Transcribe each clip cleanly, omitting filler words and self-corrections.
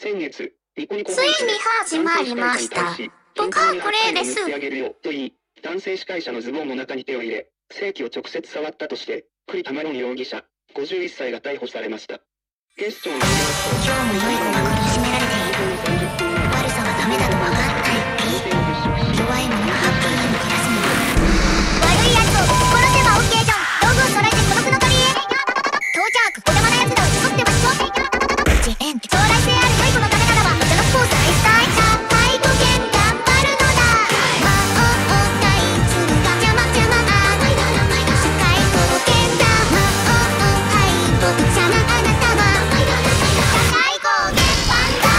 先月、ニコニコついに始まりました。僕はこれです。 上げるよと言い、男性司会者のズボンの中に手を入れ、性器を直接触ったとして、栗田マロン容疑者、51歳が逮捕されました。警視庁によりますと、 今日も良い子が苦しめられている。悪さはダメだと分かったよ。弱い者はハッピーに暮らすの。悪いやつを殺せば OK じゃん。道具を揃えて孤独の神へ。到着、お邪魔なやつだ。取ってますよ。ジエン将来性ある良い子のためならば、そのコース愛したい。最後限頑張るのだ。魔王を退するが邪魔邪魔。社会貢献だ。魔王を敗北者なあなたは。社会貢献万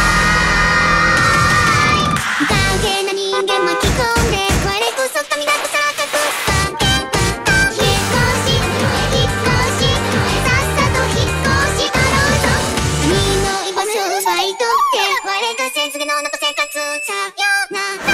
歳。大変な人間巻き込んで、我こそ神だと錯覚。引っ越し、引っ越し、さっさと引っ越しだろうぞ。他人の居場所を奪い取って、我がせずげの中生活さよなら。